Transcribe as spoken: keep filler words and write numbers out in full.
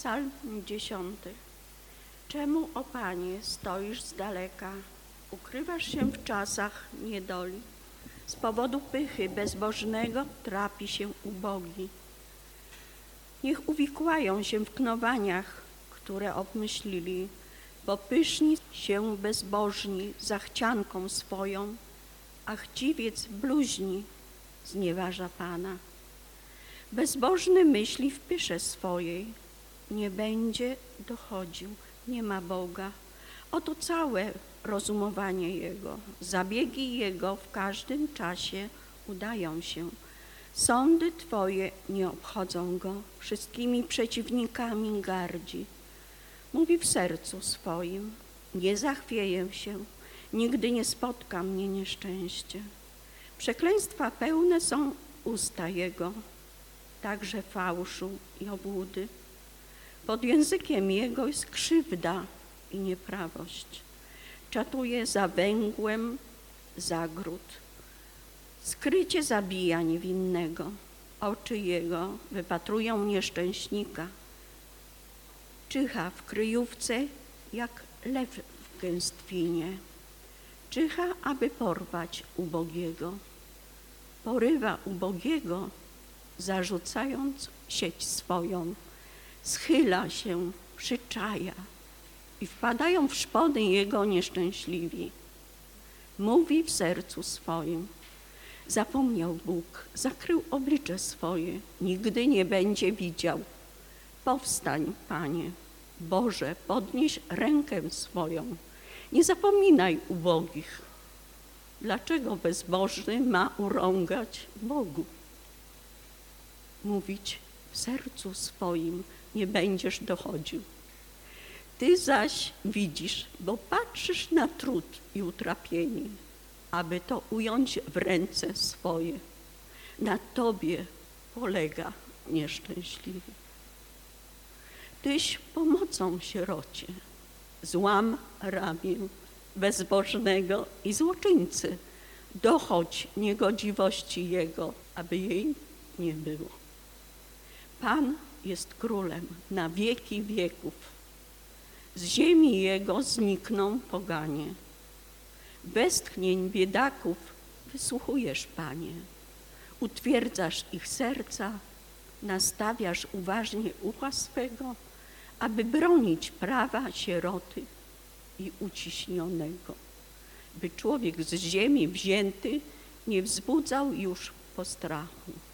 Psalm dziesiąty. Czemu, o Panie, stoisz z daleka? Ukrywasz się w czasach niedoli. Z powodu pychy bezbożnego trapi się ubogi. Niech uwikłają się w knowaniach, które obmyślili, bo pyszni się bezbożni zachcianką swoją, a chciwiec bluźni znieważa Pana. Bezbożny myśli w pysze swojej, nie będzie dochodził, nie ma Boga. Oto całe rozumowanie Jego, zabiegi Jego w każdym czasie udają się. Sądy Twoje nie obchodzą Go, wszystkimi przeciwnikami gardzi. Mówi w sercu swoim, nie zachwieję się, nigdy nie spotka mnie nieszczęście. Przekleństwa pełne są usta Jego, także fałszu i obłudy. Pod językiem Jego jest krzywda i nieprawość. Czatuje za węgłem zagród. Skrycie zabija niewinnego. Oczy Jego wypatrują nieszczęśnika. Czyha w kryjówce jak lew w gęstwinie. Czyha, aby porwać ubogiego. Porywa ubogiego, zarzucając sieć swoją. Schyla się, przyczaja i wpadają w szpony Jego nieszczęśliwi. Mówi w sercu swoim, zapomniał Bóg, zakrył oblicze swoje, nigdy nie będzie widział. Powstań, Panie, Boże, podnieś rękę swoją, nie zapominaj ubogich. Dlaczego bezbożny ma urągać Bogu? Mówić w sercu swoim, nie będziesz dochodził. Ty zaś widzisz, bo patrzysz na trud i utrapienie, aby to ująć w ręce swoje. Na Tobie polega nieszczęśliwy. Tyś pomocą sierocie, złam ramię bezbożnego i złoczyńcy. Dochodź niegodziwości Jego, aby jej nie było. Pan jest królem na wieki wieków. Z ziemi Jego znikną poganie. Westchnień biedaków wysłuchujesz, Panie. Utwierdzasz ich serca, nastawiasz uważnie ucha swego, aby bronić prawa sieroty i uciśnionego, by człowiek z ziemi wzięty nie wzbudzał już postrachu.